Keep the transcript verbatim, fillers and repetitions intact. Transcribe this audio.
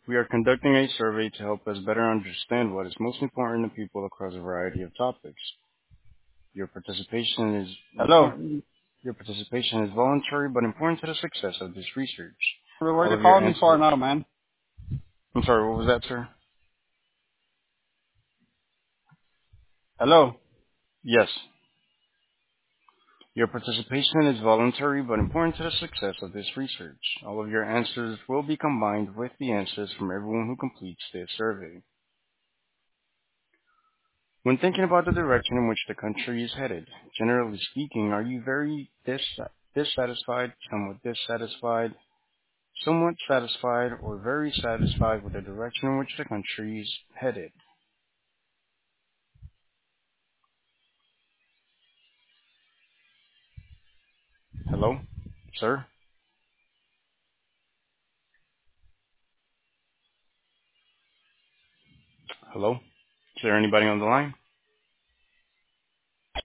We are conducting a survey to help us better understand what is most important to people across a variety of topics. Your participation is Hello. important. Your participation is voluntary but important to the success of this research. What are All you of your calling me for answers. now, man? I'm sorry, what was that, sir? Hello. Yes. Your participation is voluntary but important to the success of this research. All of your answers will be combined with the answers from everyone who completes this survey. When thinking about the direction in which the country is headed, generally speaking, are you very dis- dissatisfied, somewhat dissatisfied, somewhat satisfied, or very satisfied with the direction in which the country is headed? Hello? Sir? Hello? Is there anybody on the line?